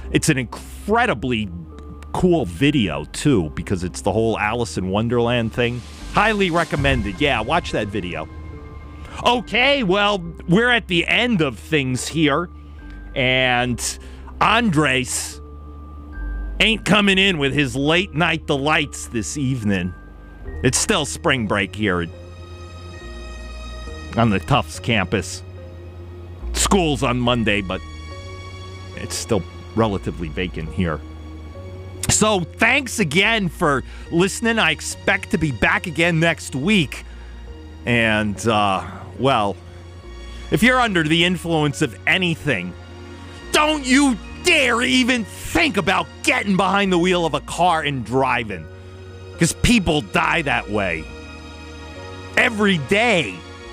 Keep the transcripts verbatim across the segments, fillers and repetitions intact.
It's an incredibly cool video, too, because it's the whole Alice in Wonderland thing. Highly recommended. Yeah, watch that video. Okay, well, we're at the end of things here. And Andres ain't coming in with his late night delights this evening. It's still spring break here on the Tufts campus. School's on Monday, but it's still relatively vacant here. So thanks again for listening. I expect to be back again next week. And, uh, well, if you're under the influence of anything, don't you dare even think about getting behind the wheel of a car and driving. Because people die that way. Every day.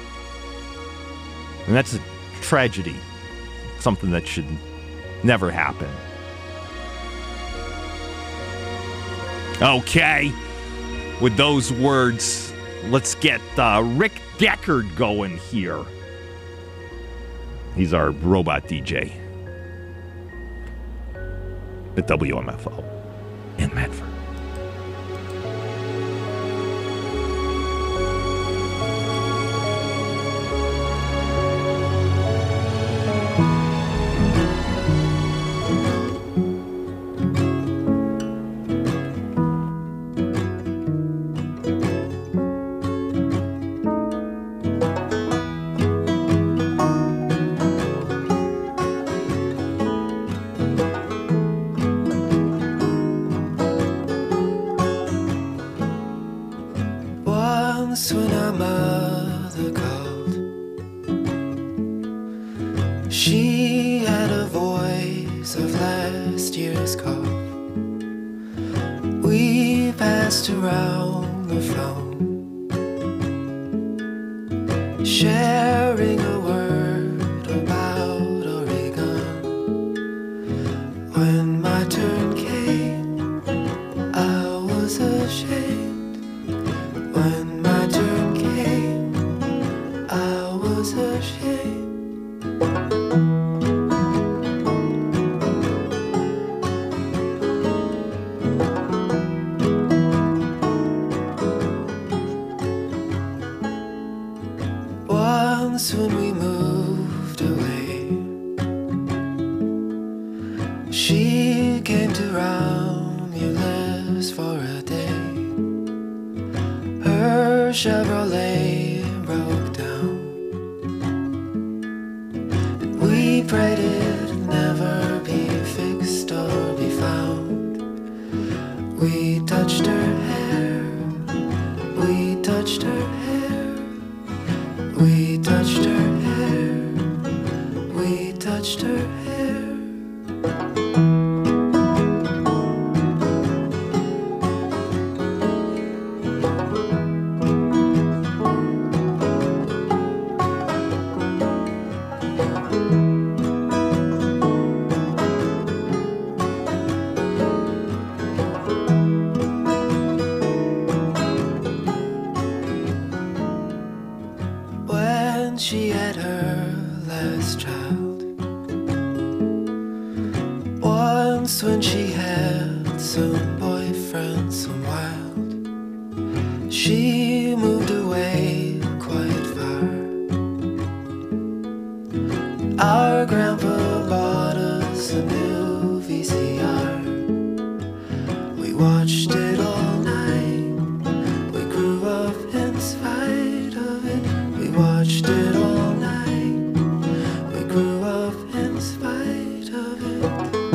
And that's a tragedy. Something that should never happen. Okay. With those words, let's get uh, Rick Deckard going here. He's our robot D J at W M F O in Medford. Once when our mother called, she had a voice of last year's cough. We passed around the phone, sharing a word about Oregon. When my turn came, I was ashamed. When my turn came, I was ashamed. Once when we moved away, she came to Romulus for a day. Her Chevrolet broke down, and we prayed it'd never be fixed or be found. We touched her hair, we touched her hair, we touched her hair, we touched her hair. When she had her last child, once when she had some boyfriend, some wild, she moved away quite far. Our grandpa bought us a new V C R. We watched it all night. We grew up in spite of it. We watched it all night. We grew up in spite of it.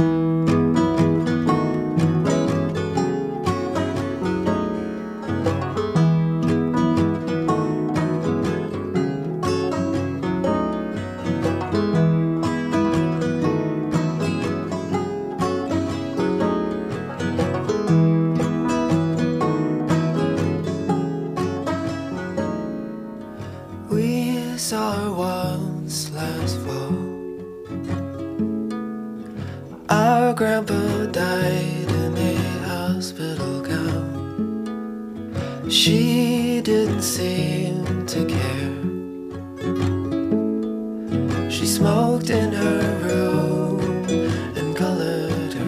We saw her once last fall. Our grandpa died in a hospital gown. She didn't seem to care. She smoked in her room and colored her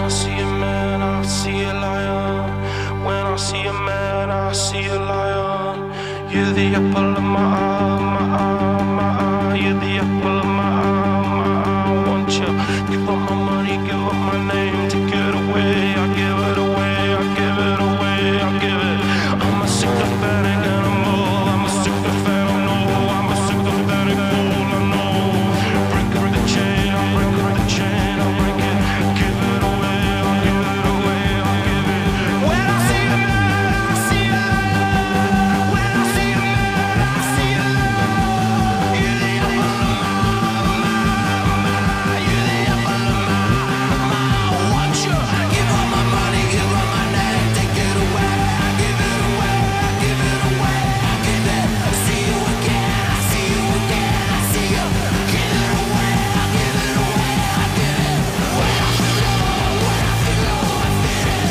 I see a man, I see a lion. When I see a man, I see a lion. You're the apple of my eye, my eye, my eye. You're the apple of my eye, my eye. I want you. Give up my money, give up my name. Take it away, I give it away, I give it away, I give it. I'm a sympathetic animal. I'm a sympathetic, I know. I'm a sympathetic fool, I know. Break up the chain, I'll break up the chain, I'll break it. Give it away, I'll give it away, I'll give it. When I see a man, I see a lion. When I see a man, I see a lion. You're the apple of my, my, my. You're the apple of my, my. I want you. Give up my money, give up my name. Take it away, I give it away, I give it away, I give it. See you again, I see you again, I see you. Give it away, I give it away, I give it. When I feel low, when I feel low, I feel it.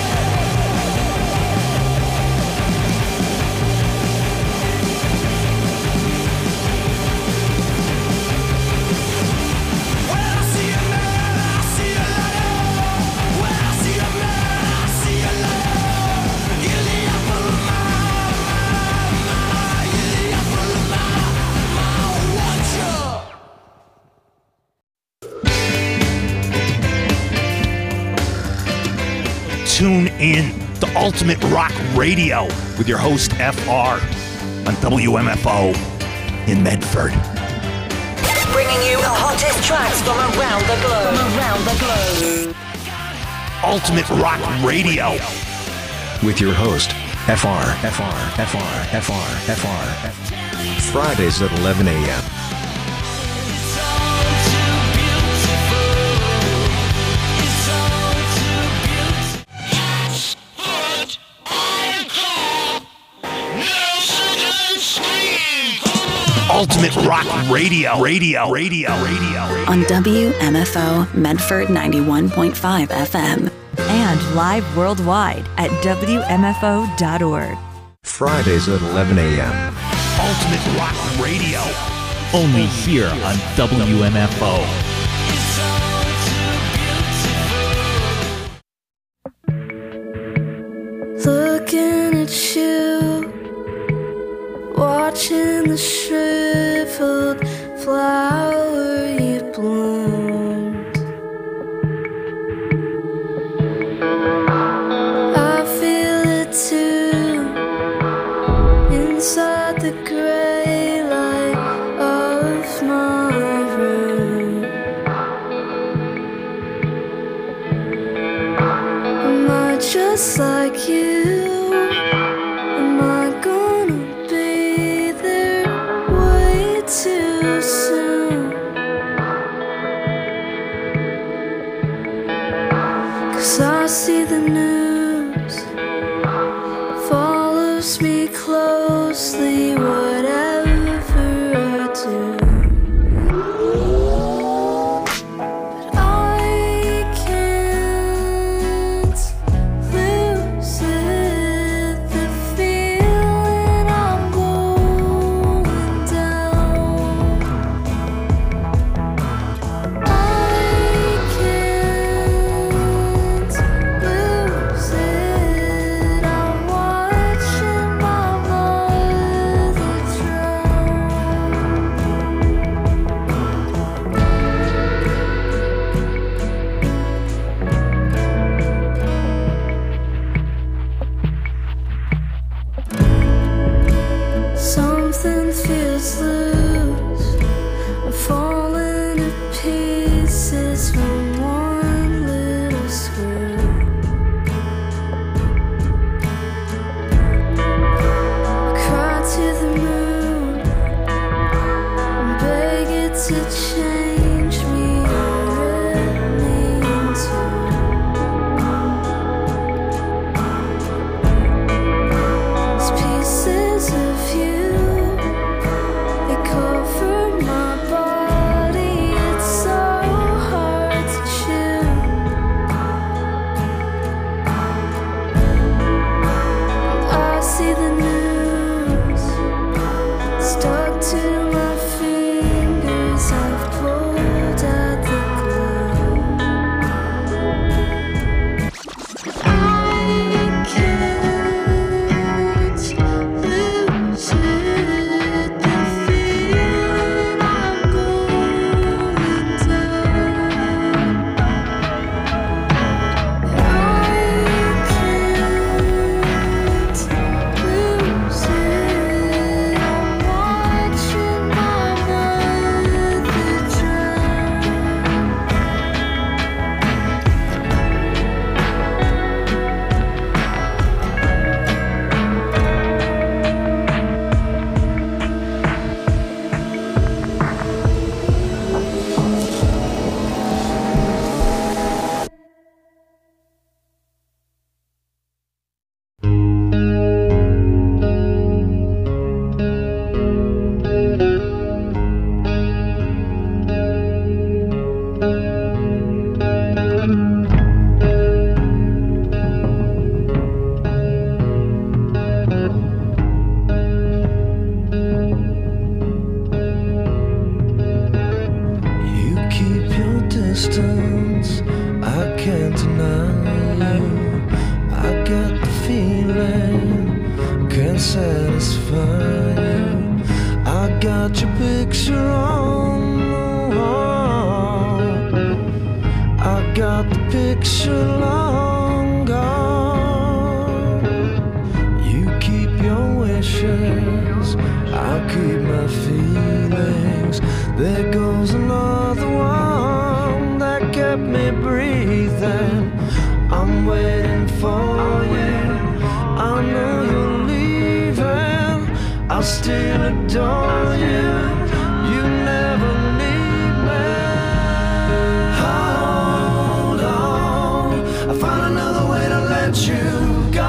When I see a man, I see a lion. When I see a man, I see a lion. You're the apple of my, my, my. You're the apple of my, my. I want you. Tune in to Ultimate Rock Radio with your host F R on W M F O in Medford. Bringing you the hottest tracks from around the globe. From around the globe. Ultimate Rock Radio. with your host, F R, F R, F R, F R, F R, F R. Fridays at eleven a.m. Ultimate Rock Radio. Radio. Radio. Radio. On W M F O Medford ninety-one point five F M. And live worldwide at W M F O dot org. Fridays at eleven a.m. Ultimate Rock Radio. Only here on W M F O. Looking at you, watching the shriveled flower you bloomed. I feel it too, inside the gray light of my room. Am I just like you? Am I gonna be there way too soon? 'Cause I see the news follows me closely, whatever I do. But I can't lose it, the feeling I'm going down. I can't lose it, I'm watching my mother drown. waiting for you. I know you're leaving, I'll still adore you. You never leave me. Hold on, I found another way to let you go.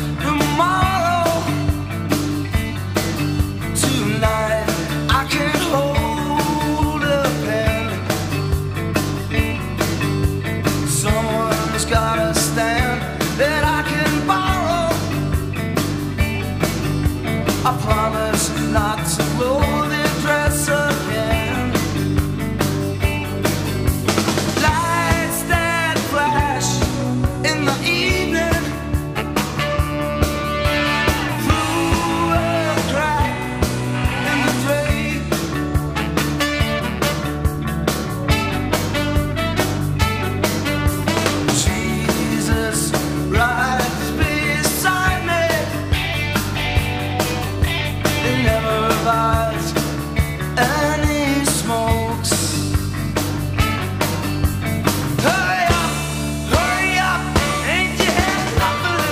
I can't clothing dress again. Lights that flash in the evening through a crack in the drape. Jesus rides beside me. He never buys any smokes. Hurry up, hurry up, ain't you had enough of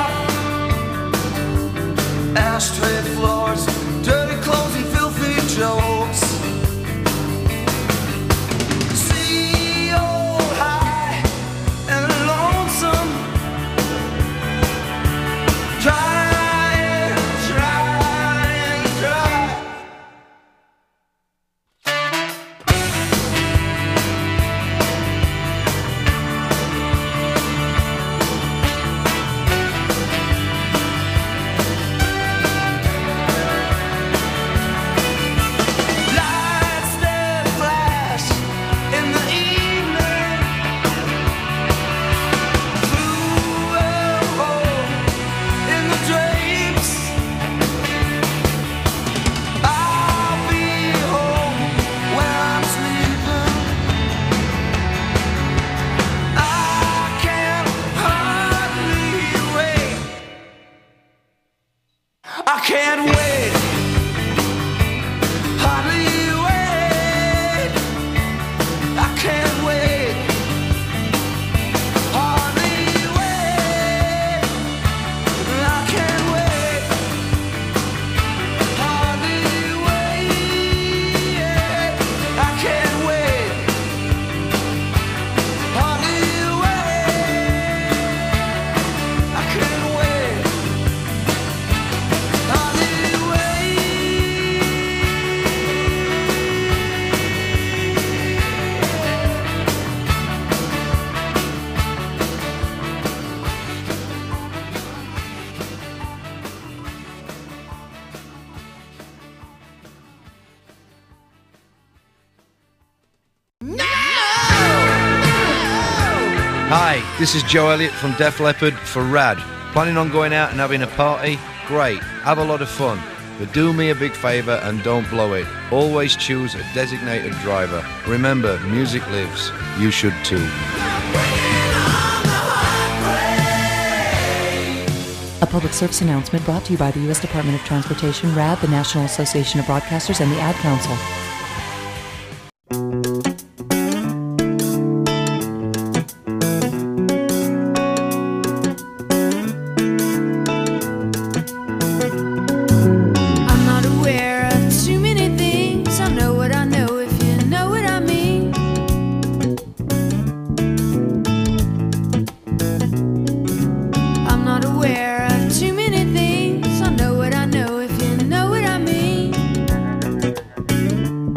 this stuff? Ashtray floors, dirty clothes and filthy jokes. See old high and lonesome, try and try and try. Lights that flash in the evening through a hole in the drapes. I'll be home when I'm sleeping. I can hardly wait. I can't wait. Hardly wait. I can't wait. Hardly wait. I can't wait. Hardly wait. I can't wait. Hardly wait. I can't wait. Hardly wait. Hi, this is Joe Elliott from Def Leppard for Rad. Planning on going out and having a party? Great, have a lot of fun. But do me a big favour and don't blow it. Always choose a designated driver. Remember, music lives. You should too. A public service announcement brought to you by the U S Department of Transportation, RAD, the National Association of Broadcasters, and the Ad Council. I'm not aware of too many things. I know what I know, if you know what I mean. I'm not aware of too many things. I know what I know, if you know what I mean.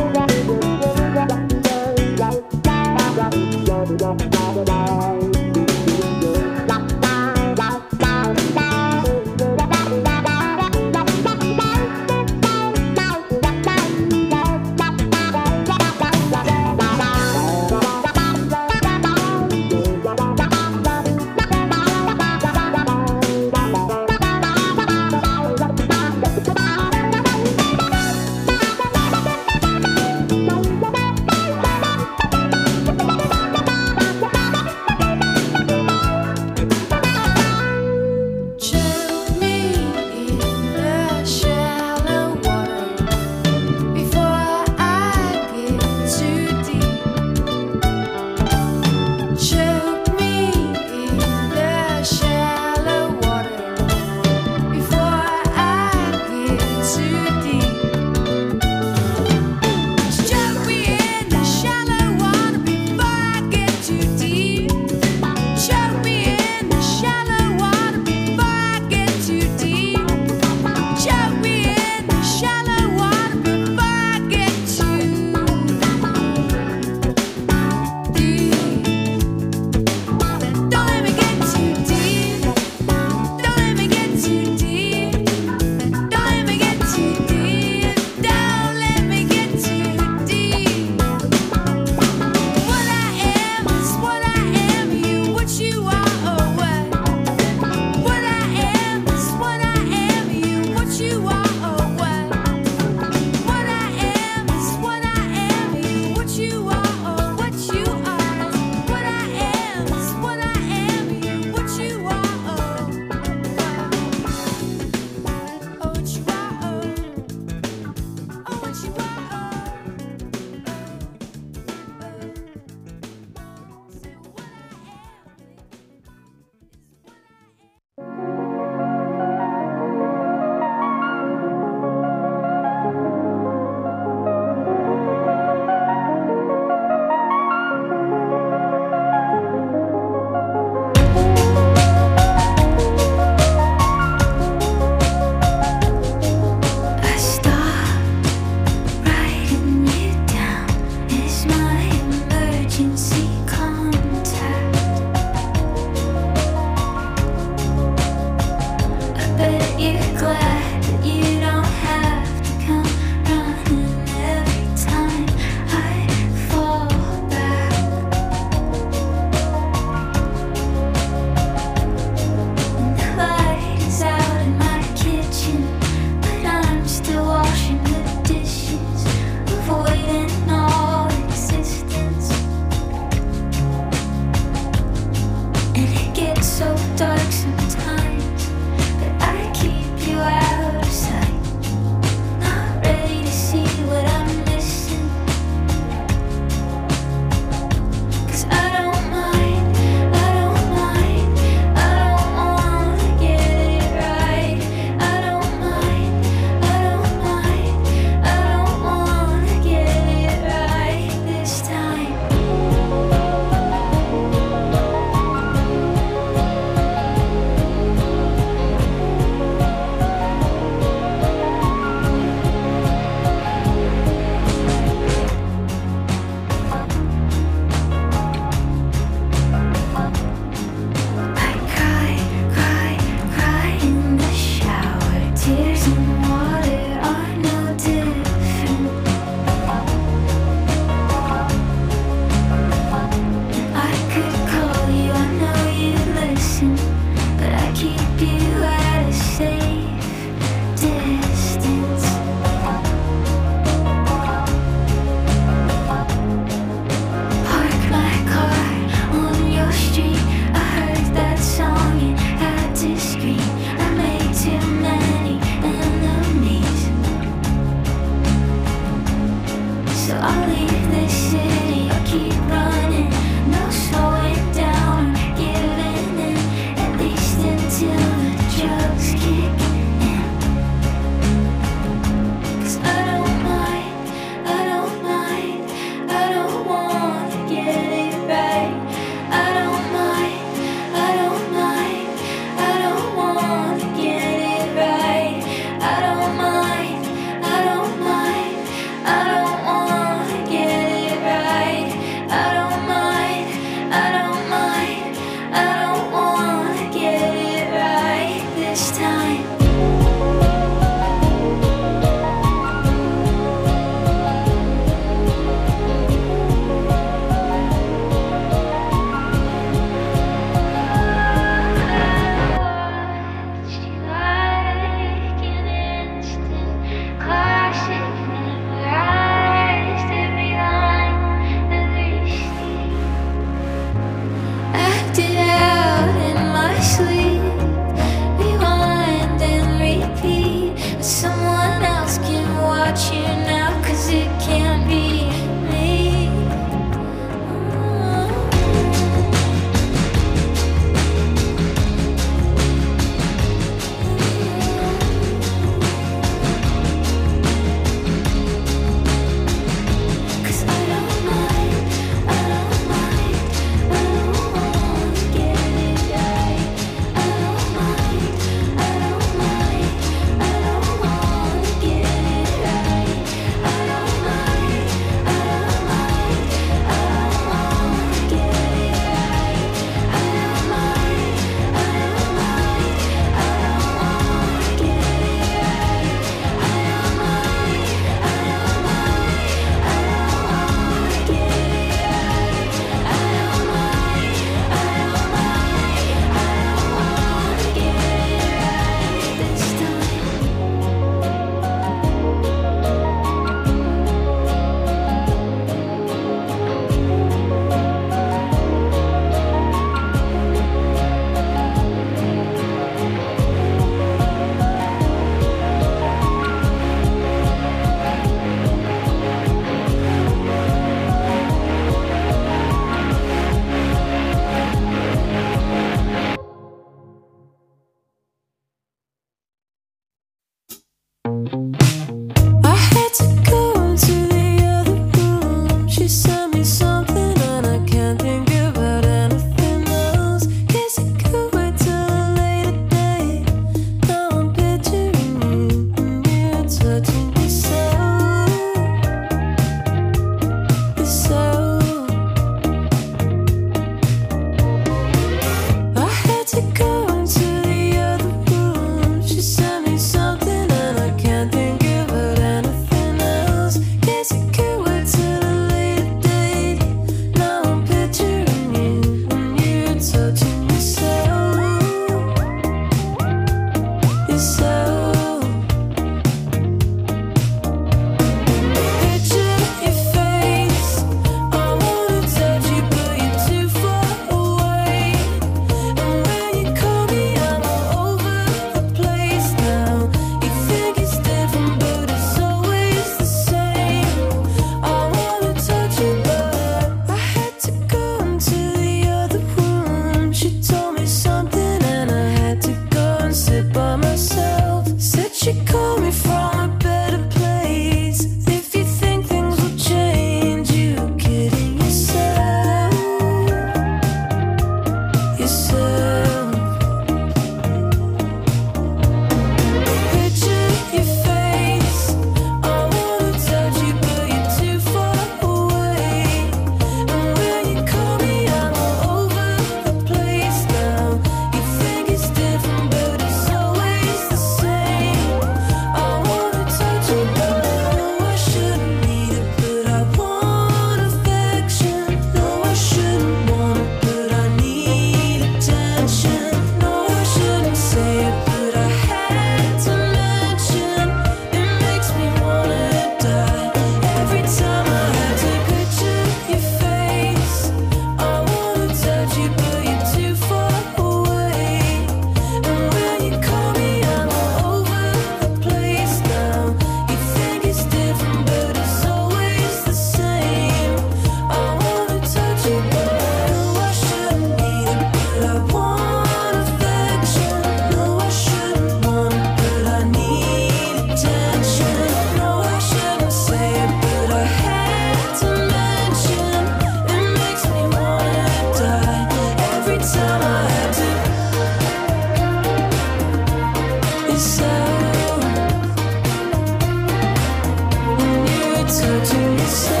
certainly so.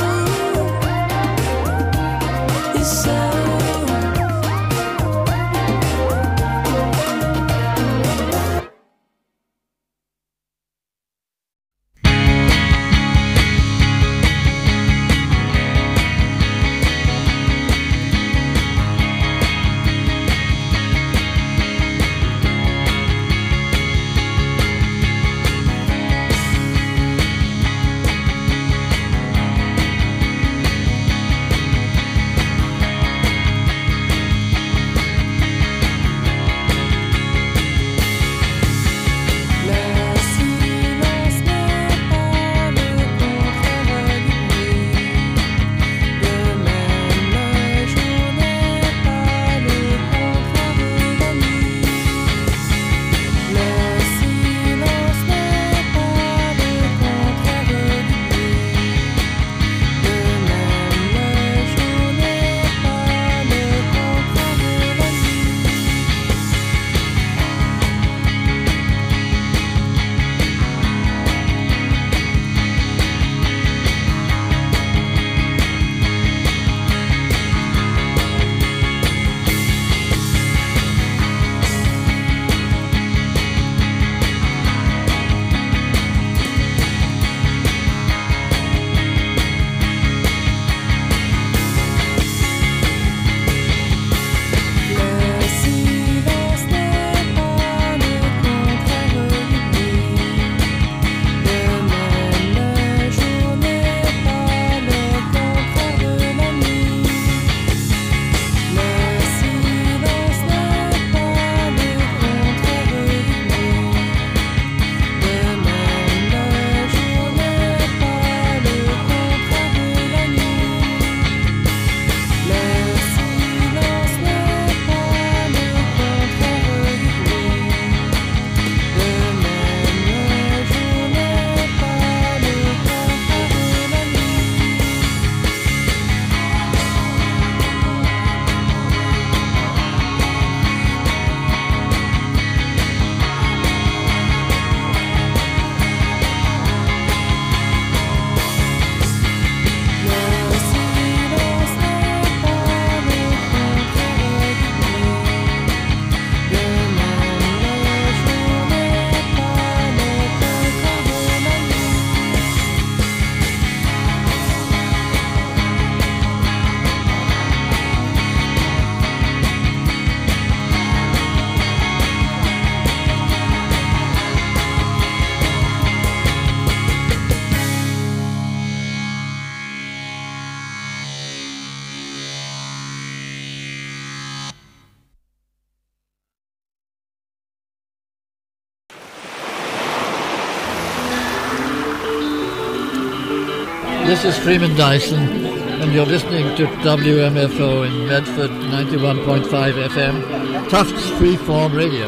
It's so. This is Freeman Dyson, and you're listening to W M F O in Medford, ninety-one point five F M, Tufts Freeform Radio.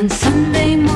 on Sunday morning.